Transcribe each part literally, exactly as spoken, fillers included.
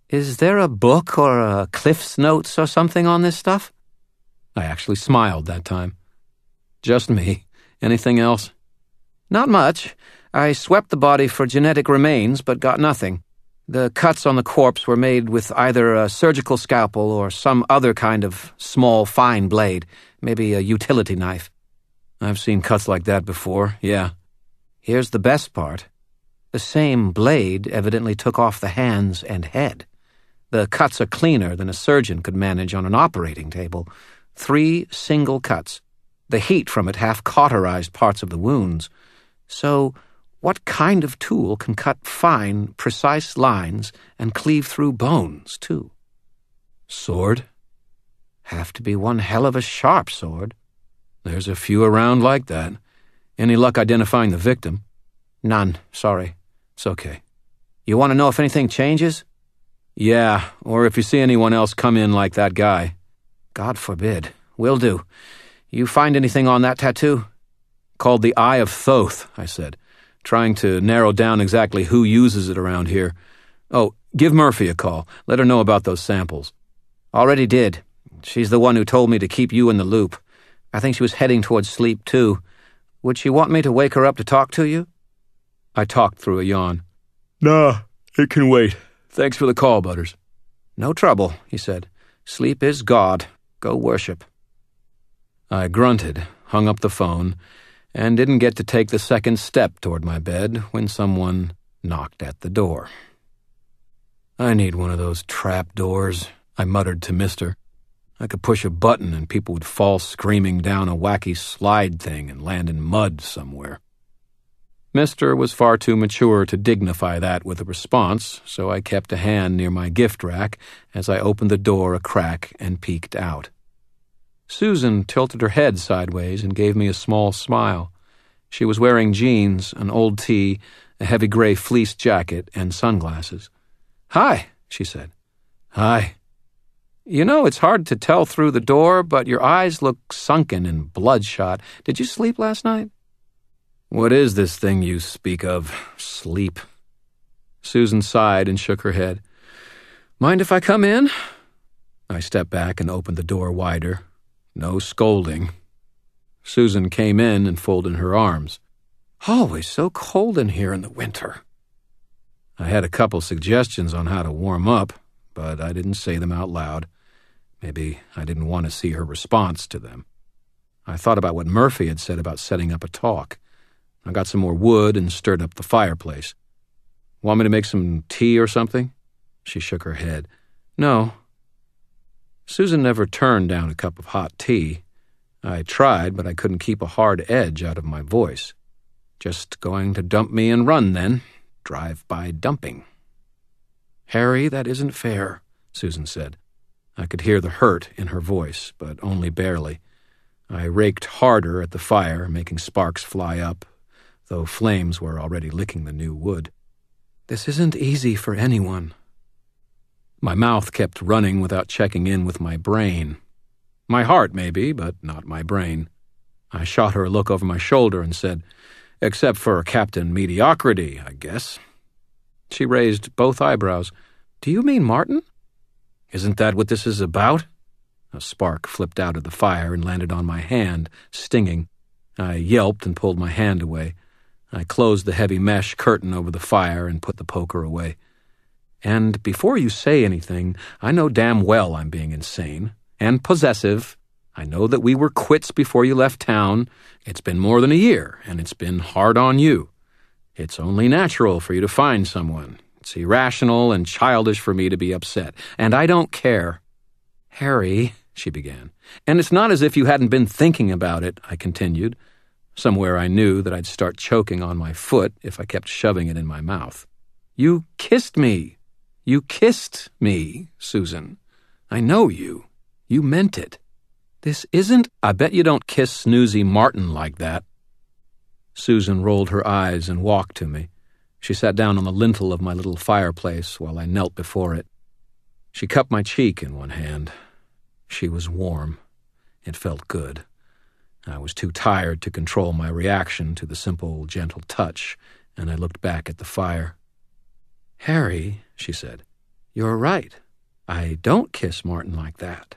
Is there a book or a Cliff's Notes or something on this stuff? I actually smiled that time. Just me. Anything else? Not much. I swept the body for genetic remains, but got nothing. The cuts on the corpse were made with either a surgical scalpel or some other kind of small, fine blade, maybe a utility knife. I've seen cuts like that before, yeah. Here's the best part. The same blade evidently took off the hands and head. The cuts are cleaner than a surgeon could manage on an operating table. Three single cuts. The heat from it half cauterized parts of the wounds. So, what kind of tool can cut fine, precise lines and cleave through bones, too? Sword? Have to be one hell of a sharp sword. There's a few around like that. Any luck identifying the victim? None, sorry. It's okay. You want to know if anything changes? Yeah, or if you see anyone else come in like that guy. God forbid. Will do. You find anything on that tattoo? Called the Eye of Thoth, I said, trying to narrow down exactly who uses it around here. Oh, give Murphy a call. Let her know about those samples. Already did. She's the one who told me to keep you in the loop. I think she was heading towards sleep, too. Would she want me to wake her up to talk to you? I talked through a yawn. Nah, it can wait. Thanks for the call, Butters. No trouble, he said. Sleep is God. Go worship. I grunted, hung up the phone, and didn't get to take the second step toward my bed when someone knocked at the door. I need one of those trap doors, I muttered to Mister I could push a button and people would fall screaming down a wacky slide thing and land in mud somewhere. Mister was far too mature to dignify that with a response, so I kept a hand near my gift rack as I opened the door a crack and peeked out. Susan tilted her head sideways and gave me a small smile. She was wearing jeans, an old tee, a heavy gray fleece jacket, and sunglasses. Hi, she said. Hi. You know, it's hard to tell through the door, but your eyes look sunken and bloodshot. Did you sleep last night? What is this thing you speak of, sleep? Susan sighed and shook her head. Mind if I come in? I stepped back and opened the door wider. No scolding. Susan came in and folded her arms. Always so cold in here in the winter. I had a couple suggestions on how to warm up, but I didn't say them out loud. Maybe I didn't want to see her response to them. I thought about what Murphy had said about setting up a talk. I got some more wood and stirred up the fireplace. Want me to make some tea or something? She shook her head. No. Susan never turned down a cup of hot tea. I tried, but I couldn't keep a hard edge out of my voice. Just going to dump me and run, then. Drive-by dumping. Harry, that isn't fair, Susan said. I could hear the hurt in her voice, but only barely. I raked harder at the fire, making sparks fly up, though flames were already licking the new wood. This isn't easy for anyone. My mouth kept running without checking in with my brain. My heart, maybe, but not my brain. I shot her a look over my shoulder and said, Except for Captain Mediocrity, I guess. She raised both eyebrows. Do you mean Martin? Isn't that what this is about? A spark flipped out of the fire and landed on my hand, stinging. I yelped and pulled my hand away. I closed the heavy mesh curtain over the fire and put the poker away. And before you say anything, I know damn well I'm being insane and possessive. I know that we were quits before you left town. It's been more than a year, and it's been hard on you. It's only natural for you to find someone. It's irrational and childish for me to be upset, and I don't care. Harry, she began. And it's not as if you hadn't been thinking about it, I continued. Somewhere I knew that I'd start choking on my foot if I kept shoving it in my mouth. You kissed me. You kissed me, Susan. I know you. You meant it. This isn't... I bet you don't kiss snoozy Martin like that. Susan rolled her eyes and walked to me. She sat down on the lintel of my little fireplace while I knelt before it. She cupped my cheek in one hand. She was warm. It felt good. I was too tired to control my reaction to the simple, gentle touch, and I looked back at the fire. Harry, she said, You're right. I don't kiss Martin like that.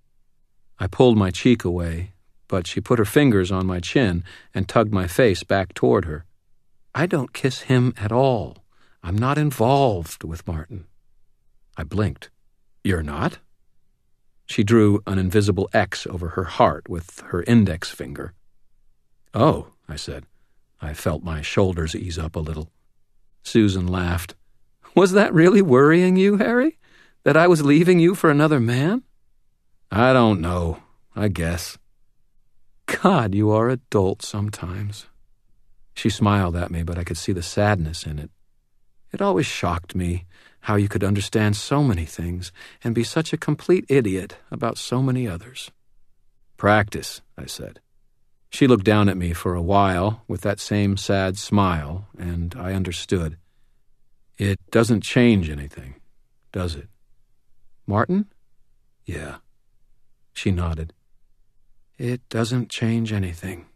I pulled my cheek away, but she put her fingers on my chin and tugged my face back toward her. I don't kiss him at all. I'm not involved with Martin. I blinked. You're not? She drew an invisible X over her heart with her index finger. Oh, I said. I felt my shoulders ease up a little. Susan laughed. Was that really worrying you, Harry? That I was leaving you for another man? I don't know, I guess. God, you are a dolt sometimes. She smiled at me, but I could see the sadness in it. It always shocked me how you could understand so many things and be such a complete idiot about so many others. Practice, I said. She looked down at me for a while with that same sad smile, and I understood. It doesn't change anything, does it? Martin? Yeah. She nodded. It doesn't change anything.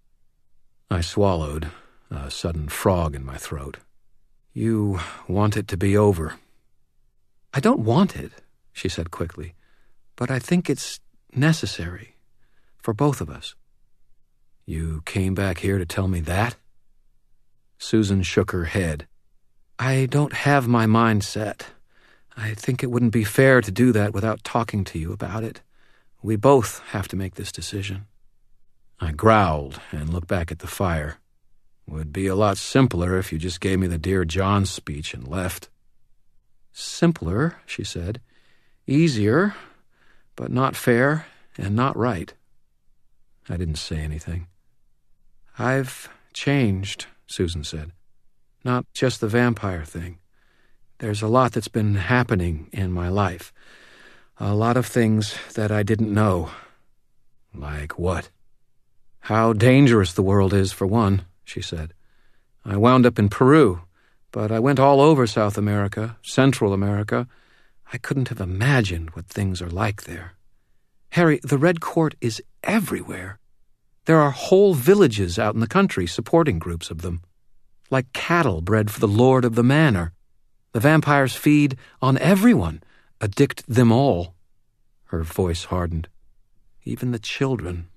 I swallowed, a sudden frog in my throat. You want it to be over. I don't want it, she said quickly, but I think it's necessary for both of us. You came back here to tell me that? Susan shook her head. I don't have my mind set. I think it wouldn't be fair to do that without talking to you about it. We both have to make this decision. I growled and looked back at the fire. Would be a lot simpler if you just gave me the Dear John speech and left. Simpler, she said. Easier, but not fair and not right. I didn't say anything. I've changed, Susan said. Not just the vampire thing. There's a lot that's been happening in my life. A lot of things that I didn't know. Like what? How dangerous the world is, for one, she said. I wound up in Peru, but I went all over South America, Central America. I couldn't have imagined what things are like there. Harry, the Red Court is everywhere. There are whole villages out in the country supporting groups of them. Like cattle bred for the lord of the manor. The vampires feed on everyone, addict them all. Her voice hardened. Even the children.